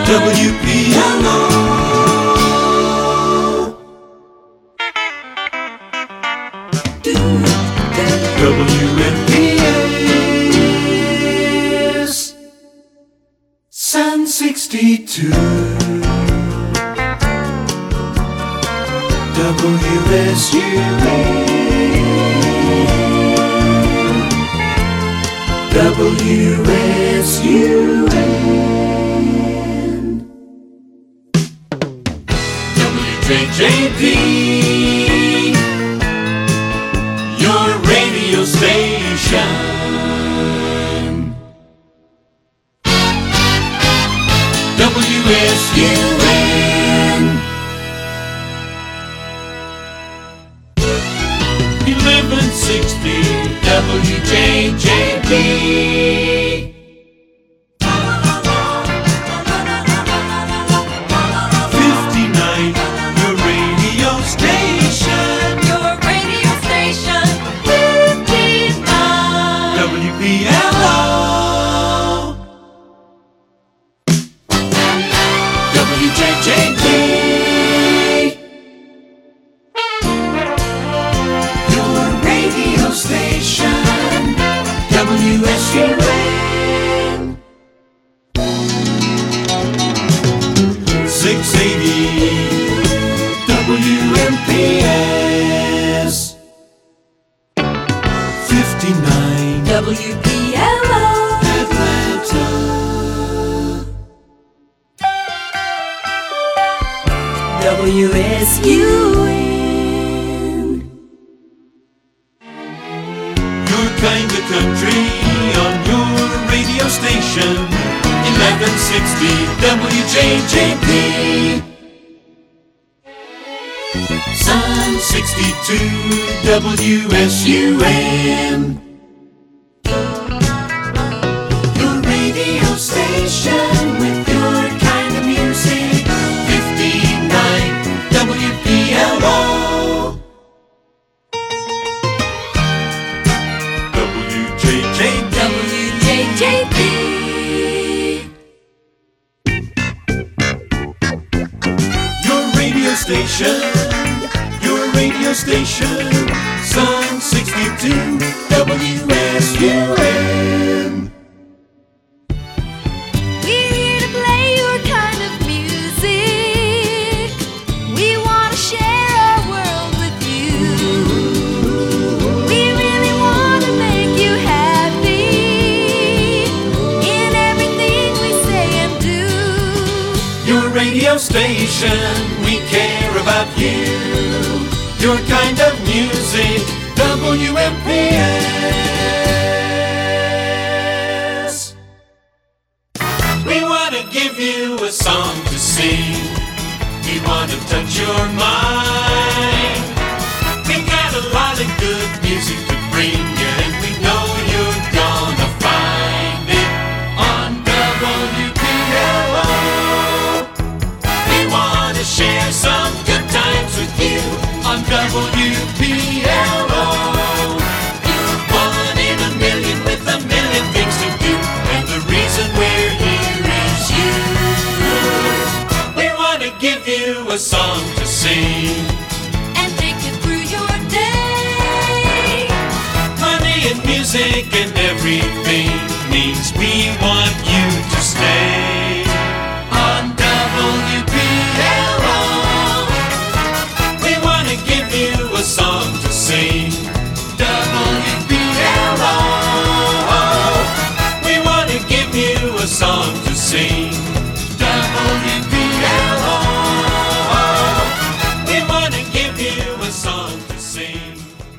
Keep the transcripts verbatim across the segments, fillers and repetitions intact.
W P L O. W M P S Sun sixty-two. W S U N. W S U N. W J J D, your radio station. W S U N. eleven sixty W J J D. fifty-nine, your radio station. Your radio station. fifty-nine. W P L O. W J J D. Your radio station. W S U N. six eighty W M P S. fifty-nine W P L O. Atlanta. W S U N. Your kind of country on your radio station. eleven sixty W J J P. Sun sixty-two W S U N. Your radio station with your kind of music. fifty-nine W P L O. W J J D. W J J D. Your radio station, your radio station, Sun sixty-two W S U N. We're here to play your kind of music. We want to share our world with you. We really want to make you happy in everything we say and do. Your radio station, we care about you. Your kind of music, W M P S. We want to give you a song to sing. We want to touch your mind. We got a lot of good music to bring you, and we know you're gonna find it on W P L O. We want to share some good times with you on W P L O. You're one in a million with a million things to do, and the reason we're here is you. We want to give you a song to sing. And take you through your day. Money and music and everything means we want you to stay on W P L O. We want to give you a song to sing. W P L O. We want to give you a song to sing. W P L O. We want to give you a song to sing.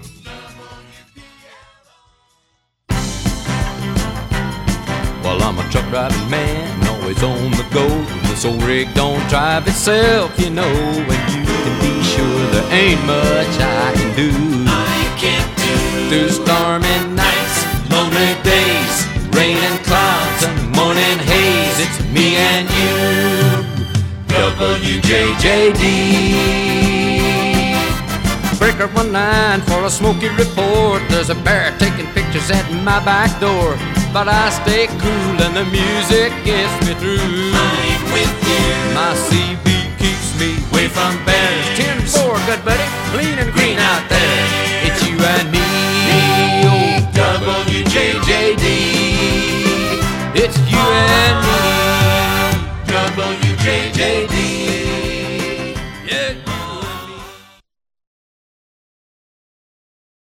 Well, I'm a truck driving man, always on the go. This old rig don't drive itself, you know. And you can be sure there ain't much I can do. I can't do Through stormy nights, lonely days, rain and clouds and morning haze, it's me and you, W J J D. Breaker one nine for a smoky report. There's a bear taking pictures at my back door. but I stay cool and the music gets me through. I'm with you. My C B keeps me away from bears. ten four, good buddy, clean and green out there. It's you and me, oh W J J D. It's you and me, W J J D.